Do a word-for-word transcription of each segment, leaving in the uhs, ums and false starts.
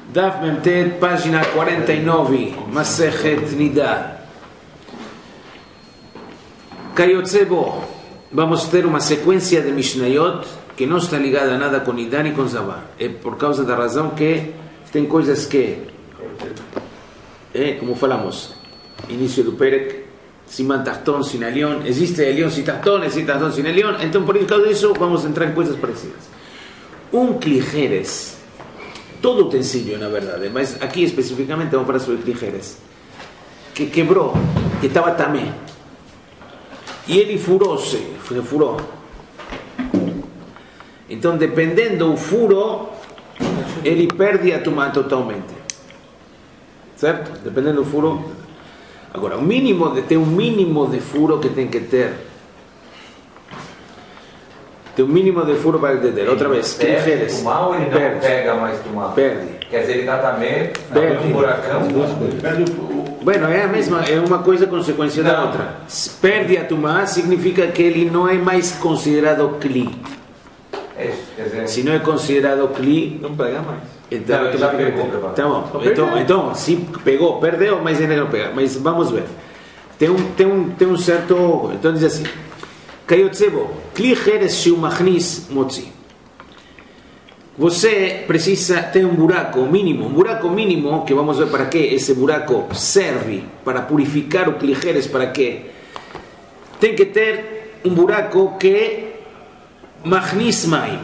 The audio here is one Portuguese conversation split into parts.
Daf Memtet, página cuarenta y nueve, Masechet Nida. Kayotzebo, vamos a tener una secuencia de Mishnayot que no está ligada a nada con Nida ni con Zavá. É por causa da razão que tem coisas que, é, como falamos, início do Perek, Siman Tartón sin Elión, existe Elión sin Tartón, existe Tartón sin Elión, então por causa disso vamos a entrar em coisas parecidas. Um clijeres, todo utensilio na verdade, mas aqui especificamente vamos falar sobre clijeres, que quebrou, que estava tamé, e ele furou-se, se furou. Então, dependendo do furo, ele perde a tumá totalmente, certo? Dependendo do furo. Agora, o mínimo de, tem um mínimo de furo que tem que ter. Tem um mínimo de furo para entender. Outra vez, clijeres. Tumá ou ele não perde. Pega mais tumá? Perde. Quer dizer, ele está também no buracão? Bueno, é a mesma, é uma coisa consequência da outra. Se perde a tumá, significa que ele não é mais considerado kli. É, quer dizer, se não é considerado kli, não pega mais. Então, não, já pegou, tá bom. Então, então, se pegou, perdeu, mas ainda não pega. Mas vamos ver. Tem um, tem um, tem um certo. Então diz assim: Kayotzebo, kli cheres shiu machnis motzi. Você precisa ter um buraco mínimo, um buraco mínimo que vamos ver para que esse buraco serve para purificar o clijeres, para que tem que ter um buraco que machnis maim.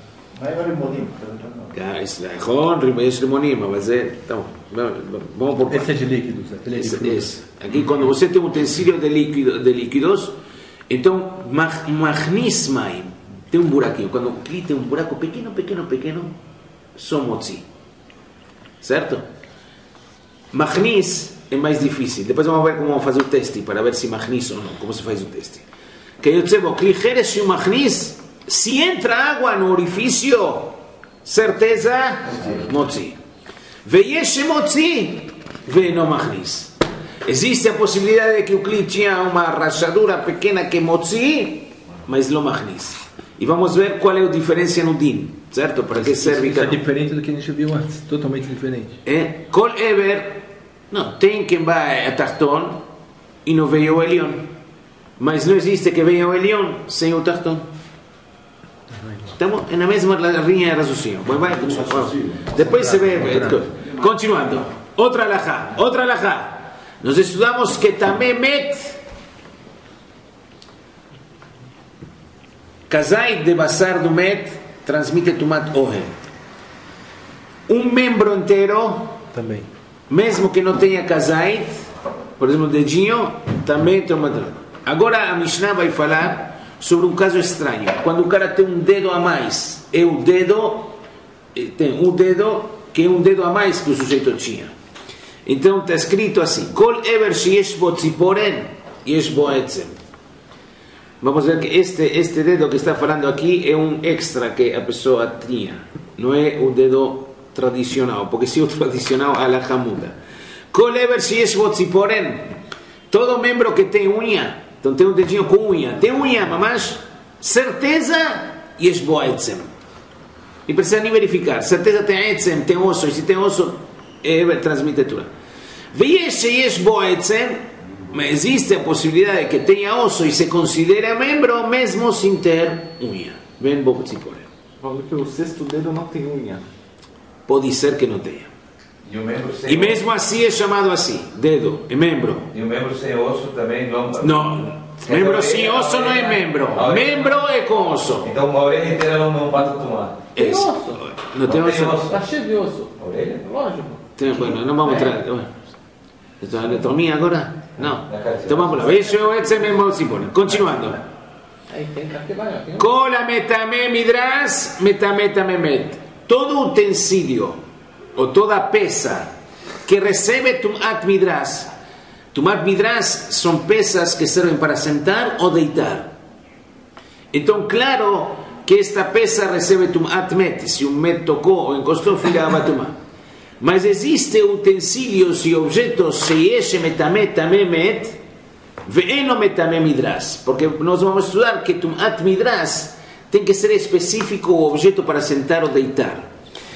יש רימונים, אבל זה, vamos por esse é de líquidos, esse, esse. Aqui quando você tem um utensílio de, líquido, de líquidos, então machnis maim, tem um buraquinho, quando o cli tem um buraco pequeno, pequeno, pequeno, só motzi, certo? Machnis é mais difícil, depois vamos ver como vamos fazer o teste, para ver se machnis ou não, como se faz o teste. Que eu sei, cli cheres e o machnis, se entra água no orifício, certeza, motzi. Veiesh motzi, veeno machnis. Existe a possibilidade de que o cli tinha uma rachadura pequena que motzi, mas não machnis. E vamos ver qual é a diferença no din, certo? Para que serve isso, isso é diferente do que a gente viu antes, totalmente diferente. É, kol ever, não, tem quem vai a tartón e não veio o elion. Mas não existe que venha o elion sem o tartón. Estamos na mesma linha de raciocínio. Vai, depois se vê. Continuando. Outra alajá. Outra alajá. Nós estudamos que também met kazait de basar do met transmite tumat ohen. Um membro inteiro, também, mesmo que não tenha kazait, por exemplo, dedinho, também toma. Agora a Mishnah vai falar sobre um caso estranho, quando o cara tem um dedo a mais, é o dedo, tem um dedo que é um dedo a mais que o sujeito tinha. Então está escrito assim: Kol ever sheyesh bo tziporen yesh bo etzem. Vamos ver que este, este dedo que está falando aqui é um extra que a pessoa tinha, não é o dedo tradicional, porque se o tradicional a la muda. Kol ever sheyesh bo tziporen, todo membro que tem unha. Então tem um dedinho com unha. Tem unha, mamãs? Certeza, yesh bo etzem. E precisa nem verificar. Certeza tem etzem, tem osso. E se tem osso, é, transmite tudo. Veyesh yesh bo etzem, mas existe a possibilidade de que tenha osso e se considera membro, mesmo sem ter unha. Vem bo tzipore. Falou que o sexto dedo não tem unha. Pode ser que não tenha. E, o membro sem e mesmo assim é chamado assim, dedo, é membro. E o membro sem osso também não... Não, membro sem osso não é membro. Membro é com osso. Então uma orelha inteira não, não pode tomar. Tem osso. Não tem osso? Está cheio de osso. A orelha? Lógico. Tem, bueno, não vamos entrar. Então, a anatomia agora? Não. Então vamos lá. Isso é o mesmo símbolo. Continuando. Cola metame midras, metame tamemet. Todo utensílio ou toda peça que recebe tumat midras. Tumat midras são peças que servem para sentar ou deitar. Então, claro que esta peça recebe tumat met. Se um met tocou ou encostou, filhava tumá. Mas existem utensílios e objetos sheyesh metame tamemet ve'eno metame midras. Porque nós vamos estudar que tumat midras tem que ser específico o objeto para sentar ou deitar.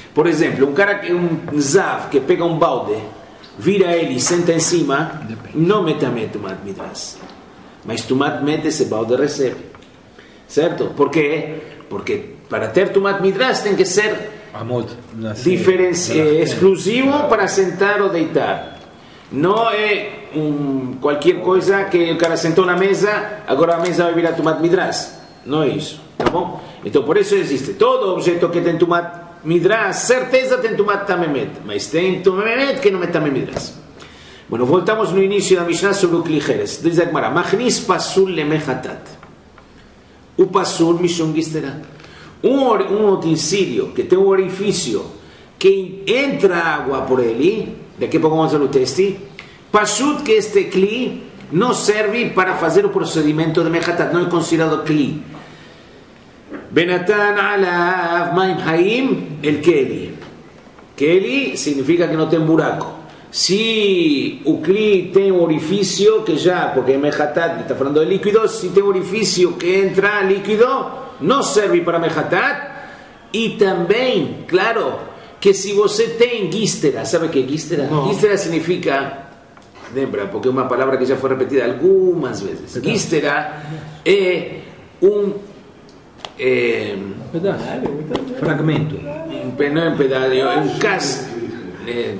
Por exemplo, um cara, um zav que pega um balde, vira ele e senta em cima, não mete a tumat midras. Mas tumat mete, esse balde recebe. Certo? Por quê? Porque para ter tumat midras tem que ser diferença, é, exclusivo para sentar ou deitar. Não é um, qualquer coisa que o cara sentou na mesa, agora a mesa vai virar tumat midras. Não é isso, tá bom? Então por isso existe todo objeto que tem tumat midras, certeza tem tumat tamemet, mas tem tamemet que não é tamemidras. Bueno, voltamos no início da Mishnah sobre o klicheres. Diz a Gemara, machnis pasul lemechatat. O pasul mishum gistera. Um, um utensílio que tem um orifício que entra água por ele, daqui a pouco vamos ver o teste, pashut que este kli não serve para fazer o procedimento de mechatat, não é considerado kli. Benatan alav maim haim el keli. Keli significa que não tem buraco. Se o kli tem um orifício que já, porque mechatat está falando de líquido, se tem um orifício que entra líquido, não serve para mechatat. E também, claro, que se você tem gístera, sabe o que é gístera? Não. Gístera significa, lembra, porque é uma palavra que já foi repetida algumas vezes. Pedaço. Gístera é um é, pedaço, fragmento. Um, não é um pedaço, é um caso. É,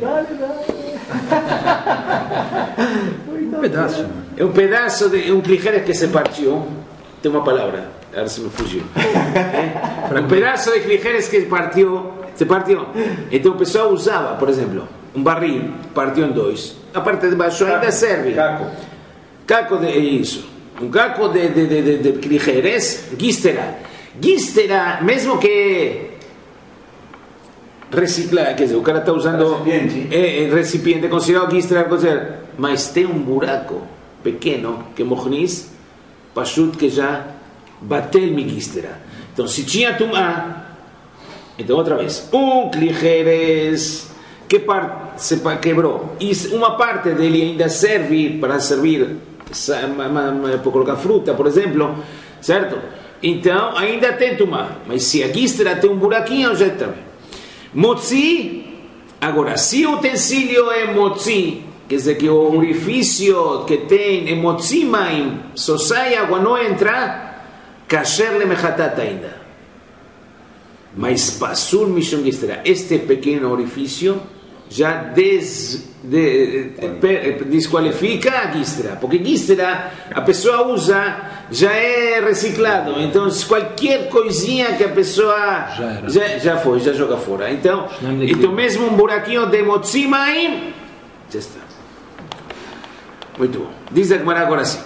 um pedaço. É um pedaço de um clichês que se partiu. Tem uma palavra, agora se me fugiu. É? Um pedaço de clichês que partiu, se partiu. Então o pessoal usava, por exemplo, um barril partiu em dois. A parte de baixo ainda serve. Caco. Caco de isso. Um caco de, de, de, de, de clichês, gístera. Gístera, mesmo que reciclar, quer dizer, o cara está usando recipiente, é, é, recipiente considerado gístera, mas tem um buraco pequeno que mochnis, pashut que já bateu mi gístera. Então, se tinha tumá, então outra vez, um clichês que par, se quebrou e uma parte dele ainda serve para servir para colocar fruta, por exemplo, certo? Então, ainda tem tumá, mas se a gístera tem um buraquinho, já está bem. Motzi, agora, se o utensílio é motzi, quer dizer que o orifício que tem é motzi maim, só sai água, não entra, kasher lemechatat ainda. Mas pasul mishum gistera, este pequeno orifício já des, de, de, desqualifica a gistera, porque gistera a pessoa usa, já é reciclado, então qualquer coisinha que a pessoa já, já, já foi, já joga fora. Então, então mesmo um buraquinho de motzi maim, já está. Muito bom. Diz a Gemara agora sim.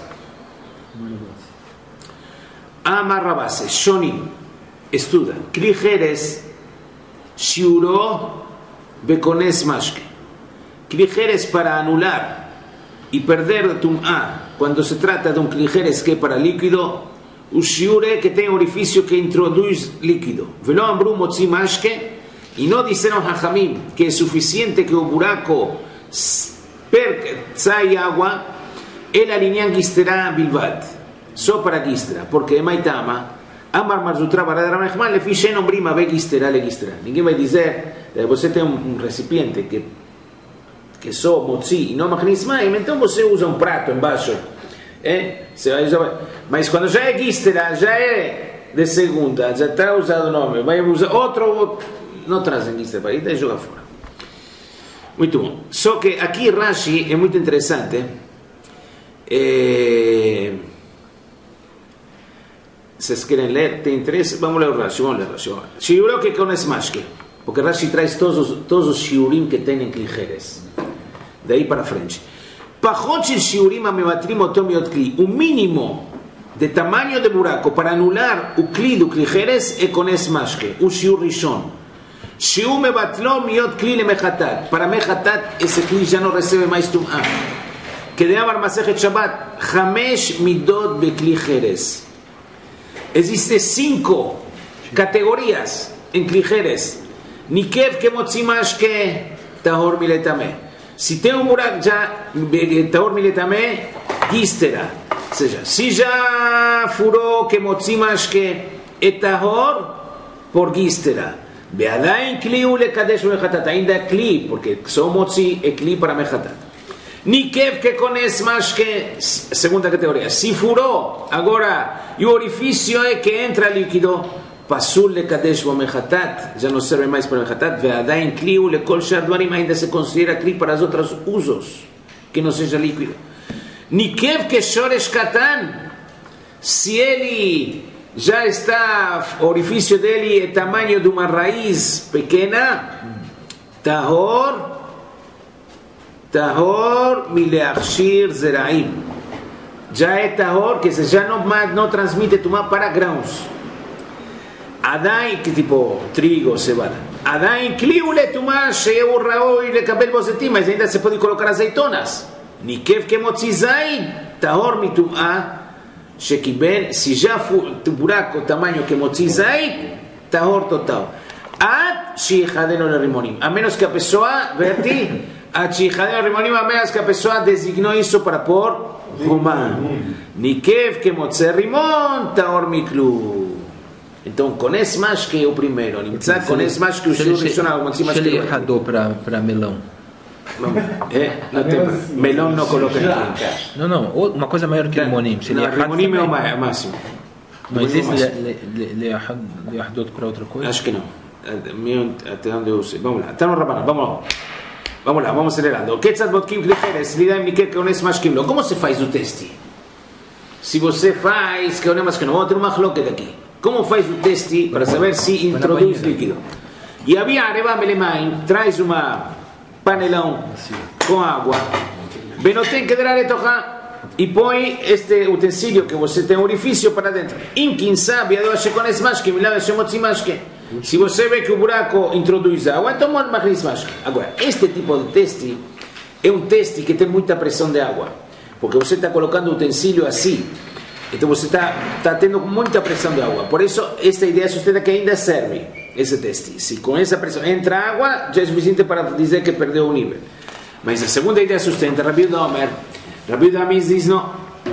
Amar Rabase, Shonim, estuda, klicheres, shiuro, bekones mashke. Klicheres para anular e perder tum'a. Quando se trata de um klicheres que é para líquido, o shiure que tem orifício que introduz líquido. Velo ambru motzi mashke, e não disseram hachamim que é suficiente que o buraco sai água, ele alinha gistera bilvat, só para gistera, porque é maitama, amar marzutra baradra mechman, le fiche não brima, ve gistera, le gistera. Ninguém vai dizer, você tem um recipiente que que só motzi e não machnis maim, então você usa um prato embaixo, é? Mas quando já é gistera, já é de segunda, já está usado o nome, vai usar outro, não trazem gistera para ir e joga fora. Muito bom. Só que aqui Rashi é muito interessante. É... Vocês querem ler? Tem interesse? Vamos ler o Rashi. Vamos ler o Rashi. Shiuró que com esmashke. Porque Rashi traz todos os, todos os shiurim que tem em klicheres. Daí para frente. Pachot shel shiurim amevatrim otom yot kli. O mínimo de tamanho de buraco para anular o kli do klicheres é com esmashke. O shiur rishon. Shiur mevatlom yot kli le mechatat. Para mechatat, esse kli já não recebe mais tum'ah. Que de Amar Masechet Shabbat, Hamesh midot bekli cheres. Existem cinco categorias em kli cheres. Nikev que motzi mashke, tahor miletame. Se tem um buraco já, tahor miletame, gistera. Ou seja, se já furou que motzi mashke, é tahor por gistera. Beadain kli ule kadesh mechatat. Ainda é kli, porque só motzi é kli para mechatat. Nikev que cones mashke, segunda categoria. Se furou, agora, e o orifício é que entra líquido, pasul le kadesh mechatat, já não serve mais para mechatat. Beadain kli ule kol shardvarim, ainda se considera kli para os outros usos, que não seja líquido. Nikev que shoresh katan, se ele já está, o orifício dele é tamanho de uma raiz pequena, tahor, tahor mileachshir zeraim, já é tahor, que já não, não transmite tumá para grãos. Adai, que tipo trigo, cevada. Adai kliule tumá sheu raoi lekabel bozetim, mas ainda se pode colocar azeitonas. Nikev que motzizai, tahor mitumá, שקיבל, se já for buraco tamanho que motzi zait, tahor total. Ad shichadeno lerimonim. A menos que a pessoa, verti, ad shichadeno lerimonim, a menos que a pessoa designou isso para pôr rumã. Nikev que motzi rimon, tahor miklu. Então, conhece mais que o primeiro. Conhece mais que o segundo. Se ele erradou para melão. É, não tem, melão não coloca em frente. Não, não, uma coisa maior que limonim. Limonim é o máximo. Mas esse ele erradou para outra coisa? Acho que não. Até onde eu sei. Vamos lá, está no Rabaná, vamos lá. Vamos lá, vamos acelerando. Como se faz o teste? Se você faz, que eu que não vou ter uma chloque daqui. Como faz o teste para saber se introduz líquido? E havia Areva Melemain, traz uma panelão com água, benotem que dar e põe este utensílio que você tem um orifício para dentro. Em quem sabe, se você vê que o buraco introduz água, então mais. Agora, este tipo de teste é um teste que tem muita pressão de água, porque você está colocando o utensílio assim, então você está, está tendo muita pressão de água. Por isso, esta ideia sustenta que ainda serve esse teste. Se com essa pressão entra água, já é suficiente para dizer que perdeu o nível. Mas a segunda ideia sustenta Rabi Yehuda Omer. Rabi Yehuda diz não.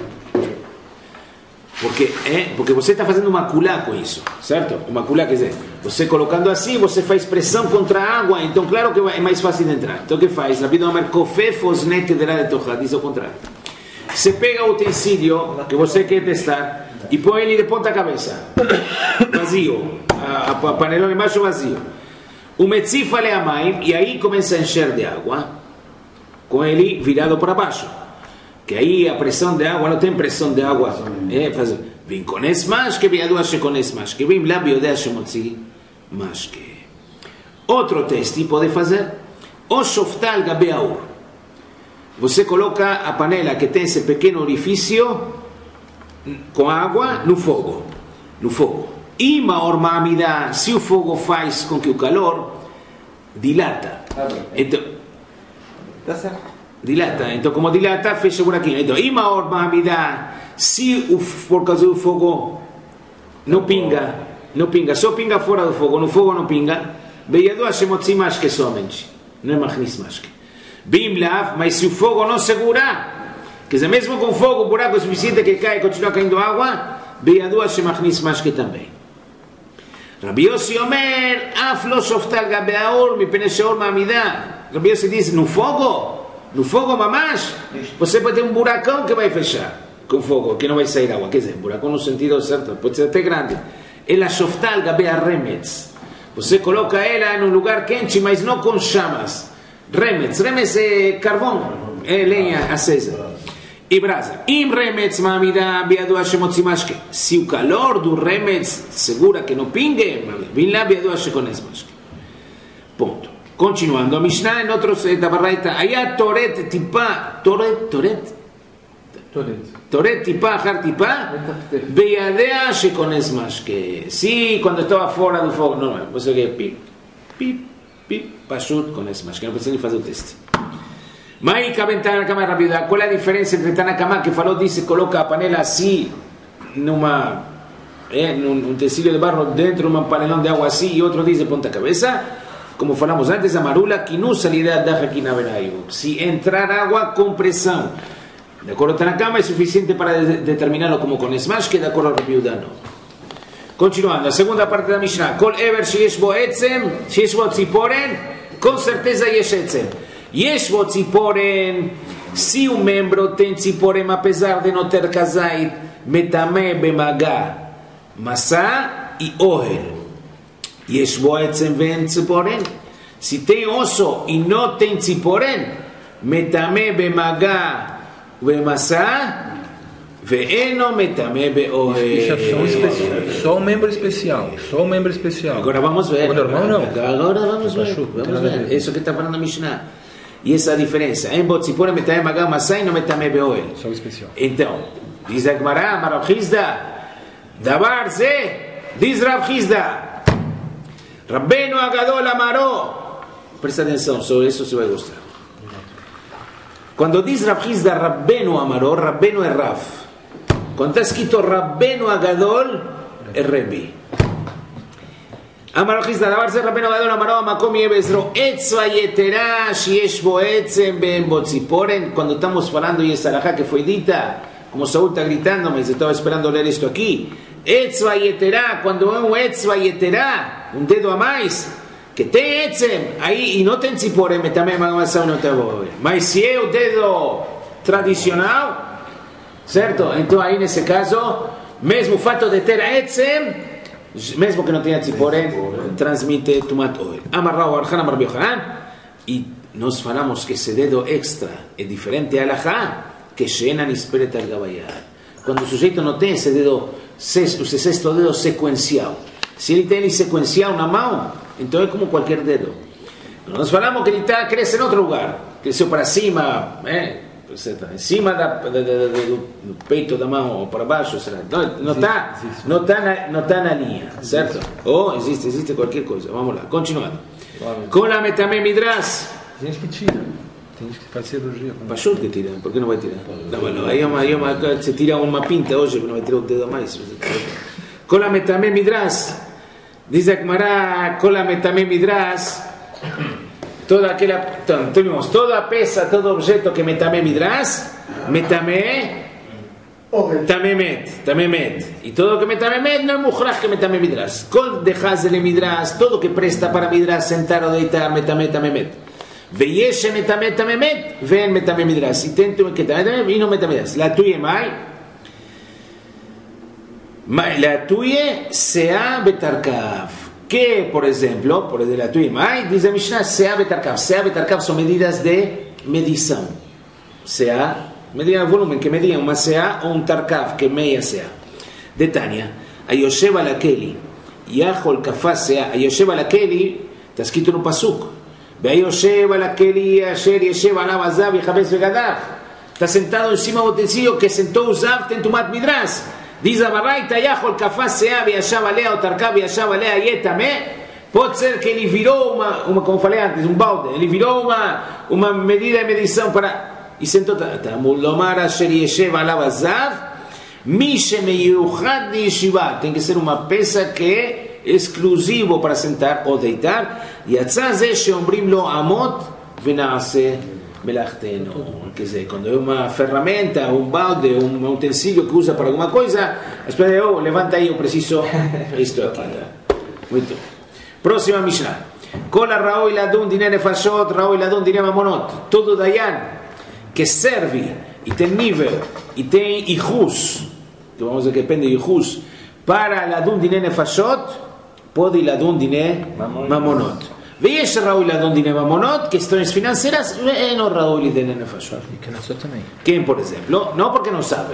Porque, é, porque você está fazendo uma culá com isso, certo? Uma culá quer dizer, você colocando assim, você faz pressão contra a água, então claro que é mais fácil de entrar. Então o que faz? Rabi Yehuda Omer, kofé fosnet de lá de tocha, diz ao contrário. Você pega o utensílio que você quer testar e põe ele de ponta cabeça, vazio, a, a, a panelão embaixo vazio. O metzifa le amaim, e aí começa a encher de água, com ele virado para baixo. Que aí a pressão de água, não tem pressão de água. É, faz, vem com esse mais que vem a duas com esse mais que vem lá biodea shemotzi mais que. Outro teste pode fazer o shoftal gabeaur. Você coloca a panela que tem esse pequeno orifício com água no fogo, no fogo. E maior mamida, se o fogo faz com que o calor dilata, então dilata, então como dilata fecha o buraquinho. Então, e maior mamida, se o, por causa do fogo não pinga, não pinga, só pinga fora do fogo, no fogo não pinga, beiado a shemotzi mais que somente, não é machnis mais que. Bim lav, mas se o fogo não segura, quer dizer, mesmo com fogo, o buraco é suficiente que cai e continua caindo água, beiado a shemachnis mais que também. Rabi Yossi Omer, af lo shoftal gabeaor, mi pene sheor mamida. Rabi Yossi diz, no fogo, no fogo mamash, você pode ter um buracão que vai fechar com fogo, que não vai sair água. Quer dizer, buracão no sentido certo, pode ser até grande. Ela shoftal gabea remetz. Você coloca ela num lugar quente, mas não com chamas. Remetz, remetz é carvão, é lenha acesa. E brasa. Im remetz mamida biadu hashemotzi mashke. Se o calor do remetz segura que não pingue, vem lá biadu hashekones mashke. Ponto. Continuando, a Mishnah em outros da Baraita, aí toret tipa, toret, toret, toret, toret tipa, har tipa, biadea hashekones mashke. Se quando estava fora do fogo, não, você quer pip, pip, pip, pashut com esse mashke, não precisa nem fazer o teste. Mas Tanakama rápido, qual é a diferença entre Tanakama que falou, disse, coloca a panela assim, numa, é, num utensílio de barro dentro de um panelão de água assim, e outro diz de ponta cabeça, como falamos antes, a marula, que não salirá da Hakina Benayu. Se entrar água com pressão, de acordo com Tanakama, é suficiente para determiná-lo como com esmash, que de acordo com Rabi Yehuda não. Continuando, la seconda parte della Mishnah. Kol ever sheyesh bo etzem, sheyesh bo tziporen, con certeza yesh etzem. Yesh bo tziporen, se um membro tem tziporen, apesar de não ter kazait, metame bemagá, massá e ohel. Yesh bo etzem ven tziporen. Se tem osso e não tem tziporen, metame bemagá, bemassá, ve'eno metame be'ohel. Só um membro especial. Só um membro especial. Agora vamos ver. O normal não. Agora vamos ver. Vamos ver. Isso que está falando a Mishnah. E essa é a diferença. Em Botzipora metame magá masai não metame be'ohel. Só o especial. Então, diz a Gemara, Rav Chizda, Davar ze, diz Rav Chizda, Rabbeinu Agadol amaró. Presta atenção, sobre isso você vai gostar. Quando diz Rav Chizda, Rabbeinu amaró, Rabbeinu é Rav. Quando está escrito Rabbeinu Agadol, é Rebbe. Amar Chizda, Davar ze, Rabbeinu Agadol amaró, Amakom yebezro, etzva yetera, sheyesh bo etzem ben botziporen. Quando estamos falando, y esa alajá que foi dita, como Saúl está gritando, mas estaba esperando leer esto aquí. Etzva yetera, quando é um etzva yetera, um dedo a mais, que tem etzem, aí, e não tem tziporem, também magamassão não tem boa. Mas se é o dedo tradicional, certo? Então aí nesse caso, mesmo o fato de ter etzem, mesmo que não tenha tziporem, transmite tumat oil. Amarrao arhan, amar biohanan, e nós falamos que esse dedo extra é diferente a alajá, que Sheena Nisperet al Gabayat. Quando o sujeito não tem esse dedo, o sexto dedo sequencial. Se ele tem ele sequencial na mão, então é como qualquer dedo. Nós falamos que ele tá, cresce em outro lugar. Cresceu para cima, é, em cima da, da, da, do, do peito da mão, ou para baixo, será? Não está não tá na, não tá na linha, certo? Ou existe, existe qualquer coisa. Vamos lá, continuando. Com a metame midras. Tem gente que tira. Tem gente que faz cirurgia. Pachut que tira, por que não vai tirar? Não, não, aí, uma, aí uma, se tira uma pinta hoje, não vai tirar o dedo a mais. Com a metame midras. Diz a Gemara, com a metame midras. Toda aquela, então, temos toda a peça, todo objeto que metame midras, metame tamemet, tamemet. E todo que metamemet não é muhrach que metame midras. Kol dechaz ele midras, todo que presta para midras, sentar ou deitar, metame tamemet. ויש שמטמא תממת ואין מטמא מדרס. ייתן כטמא תממת ואינו מטמא מדרס. להתויה מאי? להתויה שאה בתרכב. Que, por ejemplo, por el de la tuya, dice Mishnah, sea betarkav. Sea betarkav son medidas de medición. Sea, medida de volumen, que medía una sea o un tarkav, que media sea. De Tania, Ayosheva la Keli, Yahol kafá sea, Ayosheva la Keli, está escrito en un pasuk. Ayosheva la Keli, Asher Yesheva la Bazav y Jabez Begadav. Está sentado encima de un utensilio que sentó Uzav en Tumat Midras. Dice Baraita, Yahol kafá sea, Yashava lea o tarkav, Yashava lea yetame. Pode ser que ele virou uma, uma, como falei antes, um balde. Ele virou uma, uma medida de medição para. E sentou. Mulomar Asher Yesheva la Bazav. Mishe meyuchad de yeshiva. Tem que ser uma peça que é exclusivo para sentar ou deitar. Yatzá ze sheombrim lo amot venaase melachteno. Quer dizer, quando é uma ferramenta, um balde, um utensílio que usa para alguma coisa, espera, eu, levanta aí, eu preciso isto aqui. Muito. Próxima Mishnah. Kola raoi ladun dine nefashot, raoi ladun dine mamonot. Todo dayan que serve e tem nível e tem ihus, que vamos dizer que depende de ihus, para ladun dine nefashot, pode ladun dine mamonot. ויש ראוי לדון דיני ממונות, questões financeiras, ואינו ראוי לדין נפשות. Quem, por exemplo? Não porque não sabe.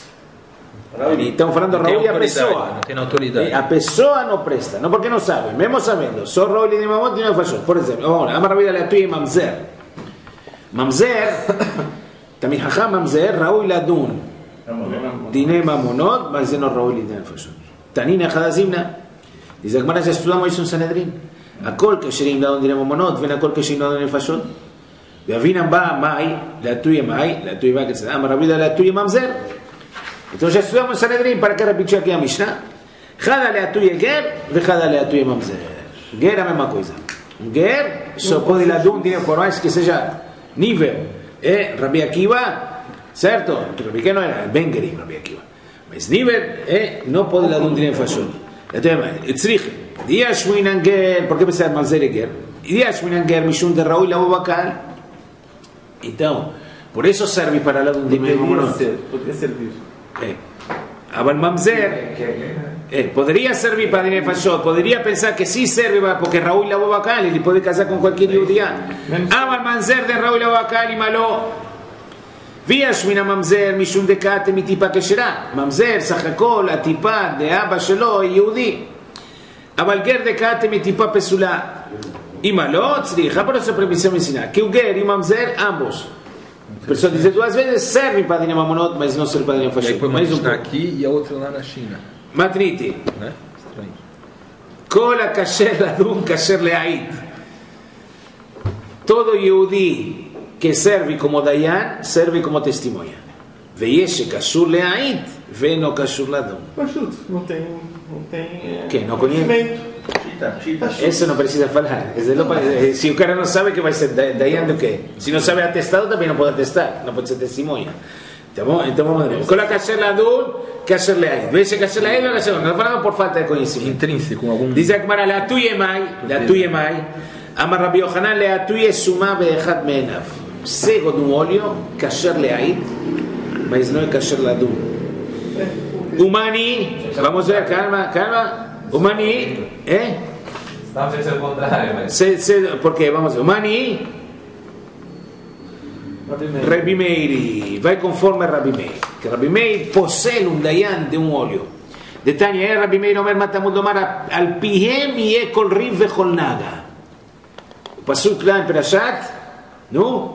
Estamos falando de raui a pessoa. Não tem autoridade. A pessoa não presta, não porque não sabe, mesmo sabendo. Só raui lidin mamonot, דיני נפשות. Por exemplo, vamos lá, אמר רבי יהודה להטוי ממזר. ממזר, תמיד חכם ממזר, ראוי לדון דיני ממונות, mas זה לא ראוי לדין נפשות. תנין אחד הזימנה. dice הגמרא שאסתודמו יש un Sanedrín. הכל כשרים לדון דיני ממונות ואין הכל כשרים לדון דיני נפשות. ואבינם בא מאי, להטוי מאי, להטוי מאי כצדה, אמר רבי יהודה להטוי ממזר. Entonces estudiamos en Sanedrín para que repiche aquí a Mishnah. Jada le atuye ger, ve jada le atuye mamzer. Ger é a mesma coisa. Um ger só pode ladun dinheiro por mais que seja nível. É Rabi Akiva, certo? Rabi que não era Ben Gerim, Rabi Akiva. Mas nível é não pode ladun dinheiro fashon. Tzriche. Dias Shmuinanger, por que precisa de Mamzer? Dias Shmuinanger, Mishum de Raúl Labobakal. Então, por isso serve para lá de um dimensão. Poderia ser, poderia servir. É. Aval Mamzer. É, poderia servir para Dinei Fashot, poderia pensar que sim serve porque Raúl Labobakal, ele pode casar com qualquer Yudiá. Aval Mamzer de Raúl Labobakal e Maló. ויש מן הממזר משום דקת מטיפה כשרה. ממזר סך הכל הטיפה דאבא שלו יהודי. אבל גר דקת מטיפה פסולה. אמא לא צריכה por eso prohibição ensinar que o ger e o mamzer ambos. A pessoa diz duas vezes servem para dinheiro mamonot, mas não serve para dinheiro fachot. Depois uma está aqui e a outra lá na China. Matniti. Né? Estranho. כל הכשר לדון כשר להעיד. todo יהודי que serve como dayan, serve como testemunha. Veieshe kashur le'ait, veno kashur ladon. Pachut, não tem, não tem. Que não conhece? Isso não precisa falar. Se o cara não sabe que vai ser dayan do quê? Se não sabe atestado, também não pode atestar, não pode ser testemunha. Tá bom? Então vamos ver. Coloca kashur ladon, kashur le'ait. Veieshe kashur le'ait, veno kashur ladon. Não falamos por falta de conhecimento. Intrínseco, algum. Diz a Gemara, le'atuye mai, le'atuye mai. Amar Rabbi Yochanan, le'atuye suma be'echad me'enav. Cego de um olho, kasher le'ait, mas não é kasher ladum. Umani, vamos ver, calma, calma. Umani, é? Estamos a ser o contrário, mas. Se, se, porque, vamos ver, Umani, Rabbi Meir, vai conforme Rabbi Meir. Que Rabbi Meir possui um dayan de um olho. Detalhe, é Rabbi Meir Omer Matamud Omar, al pihem yeh kol riv vechol naga. O pasuk lá em Perashat, não?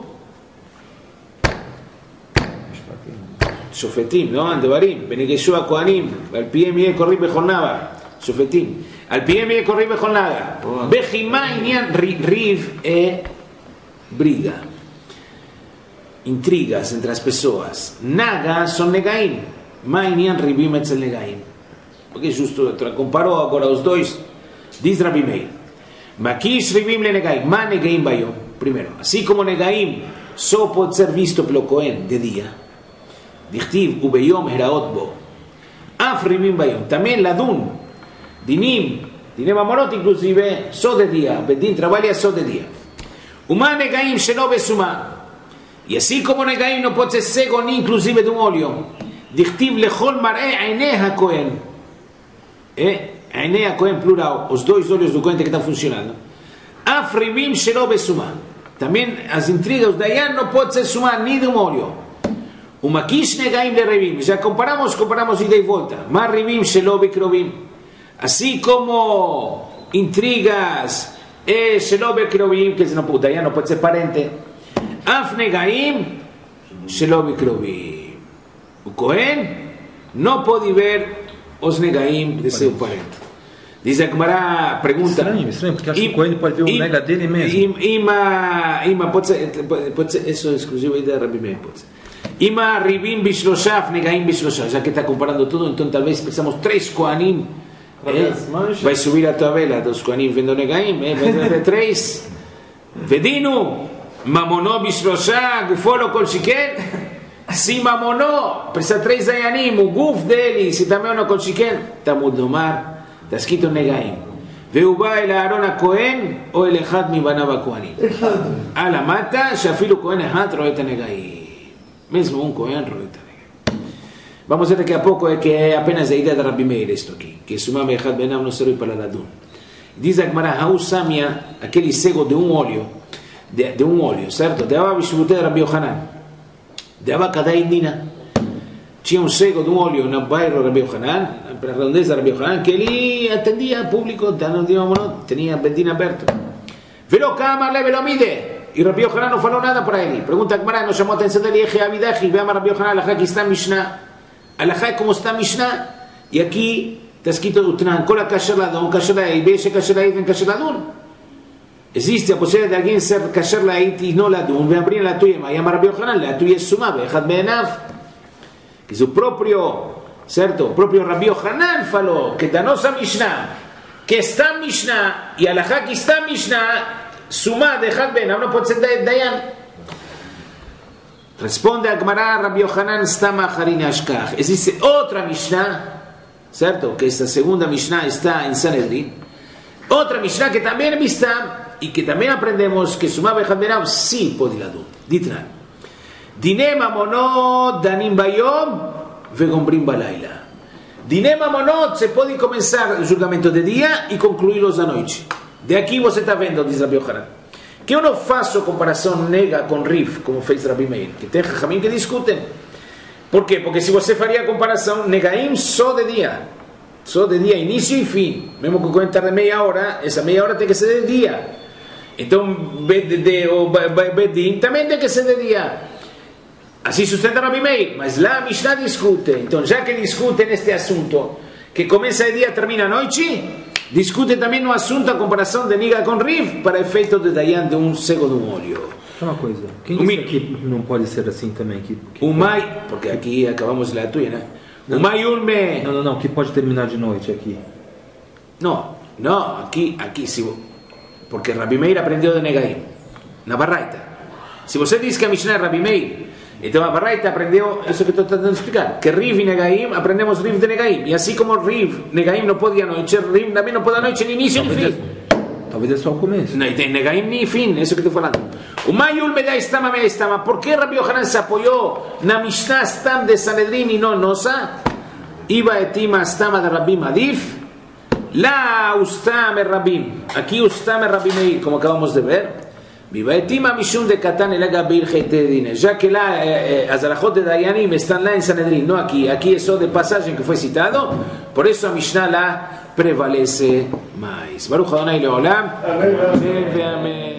שופטים, לא? דברים, בנגשו הכהנים, על פיהם יהיה קוראים בכל נבה, שופטים, על פיהם יהיה קוראים בכל נבה, בחימה עניין ריב e briga, intrigas entre as pessoas, naga são negaim, ma עניין ריבים אצל negaim, porque justo comparou agora os dois, diz Rabbi Meir, maquish ריבים לנגאים, ma negaim bayom, primeiro, assim como negaim só pode ser visto pelo Cohen de dia, דכתיב וביום הראות בו אף ריבים ביום también ladun dinim dinim mamorot inclusive só de dia bedin trabalha só de dia uma negaim שלא בסומה e assim como negaim não pode ser cego nem inclusive de um olho דכתיב לכל מראה עיני הכהן עיני הכהן plural os dois olhos do Cohen que estão funcionando אף ריבים שלא בסומה também as intrigas do Dayan não pode ser suma nem de um olho. Uma kish negaim de revim. Já comparamos, comparamos ida e volta. Mas revim shelo bekrovim. Assim como intrigas e shelo bekrovim, que não puta, já não pode ser parente. Af negaim shelo bekrovim. O Cohen não pode ver os negaim de seu parente. Diz a Gemara, pergunta. Estranho, estranho, porque acho que o Cohen pode ver o nega dele mesmo. Ima, ima, pode ser, pode ser, isso é exclusivo aí da Rabbi Meir, pode ser. Ima ribim bishlosha, negaim bishlosha, já que está comparando tudo, então talvez precisamos três Kohanim. Eh? Vai subir a tua vela dos Kohanim vendo negaim, eh? Vai ter três. Vedinu, mamono bishlosha, gufolo kol shiken. Se mamono, precisa três dayanim, o guf dele, se também não kol shiken, tamud nomar, está escrito negaim. והוא בא אל אהרון הכהן או אל אחד מבניו הכהנים. על המטה שאפילו כהן אחד רואה את הנגעים. Mesmo um Cohen roita. Vamos ver daqui a pouco é que é apenas a ideia da Rabbi Meir isto aqui, que Sumam Echad Benam não serve para Ladun. Diz a Gemara, Hau Samia, aquele cego de um olho, de, de um olho, certo? De Abba Bishvutei de Rabbi Yochanan, de Abba Kadai Dina. Tinha um cego de um olho no bairro Rabbi Yochanan, para a redondeza de Rabbi Yochanan, que ele atendia público, tinha Bedin aberto. Velo Kamar le velo mide. E Rabbi Yochanan não falou nada para ele. Pergunta a Gemara, não chamou a atenção dele, Eche Avidachi, veama Rabbi Yochanan, alahá que está Mishnah. Alahá é como está Mishnah. E aqui está escrito o Tnan, Kola Kasher Ladon, Kasher La'id, Beishe Kasher La'id, Ven Kasher Ladon. Existe a possibilidade de alguém ser Kasher La'id e não Ladon, vem abrir a tuya, mas Rabbi Yochanan, a tuya é Sumá, Echad Be'enav. Que o próprio, certo, o próprio Rabbi Yochanan falou que da nossa Mishnah, que está Mishnah, e alahá que está Mishnah, Sumá de Echad Be'enav não pode ser Dayan. Responde a Gemara, Rabbi Yochanan está macharin ashkach. Existe outra Mishnah, ¿cierto? Que esta segunda Mishnah está en Sanedrín. Otra Mishnah que también es Mishnah y que también aprendemos que Sumá Bejadmerav sí puede la duda. Ditran. Dine mamonot danim bayom vegombrim balayla. Dine mamonot se puede comenzar el julgamento de día y concluirlos da noite. De aqui você está vendo, diz Rabi Yohanan, que eu não faço comparação nega com Rif, como fez Rabi Meir, que tem Jajamim que discutem. Por quê? Porque se você faria a comparação negaim só de dia, só de dia, início e fim, mesmo que contar de meia hora, essa meia hora tem que ser de dia. Então, o Bedin também tem que ser de dia. Assim sustenta Rabi Meir, mas lá a Mishnah discute. Então, já que discute neste assunto, que começa de dia e termina a noite, discute também no assunto a comparação de Niga com Rif para efeito de Dayan de um cego de um olho. Uma coisa, quem disse que não pode ser assim também? Que, que o Mai, porque aqui acabamos de ler a tua, né? O Mai Ulme. Não, não, não, que pode terminar de noite aqui. Não, não, aqui, aqui, se, porque Rabi Meir aprendeu de Negaim, na Baraita. Se você diz que a Mishnah é Rabi Meir, então a Baraita aprendeu isso que estou tentando explicar, que Riv e Negaim, aprendemos Riv de Negaim, e assim como Riv, Negaim não pode à noite, Riv também não pode à noite, nem início nem fim. Talvez é só o começo. Não tem Negaim nem fim, é isso que estou falando. O Mayul me dá estama, me dá estama. Por que Rabi Yohanan se apoiou na Mishnah Stam de Sanedrin e não nossa? Iba etima estama de Rabbi Madif. Lá ustam é Rabim. Aqui ustam é Rabi Meir, como acabamos de ver. Viva etima mishum de Katan el Agabir Heitedine. Já que lá as alajot de Dayanim estão lá em Sanedrin, não aqui. Aqui é só de passagem que foi citado. Por isso a Mishnah lá prevalece mais. Baruch Adonai Leolam. Amém.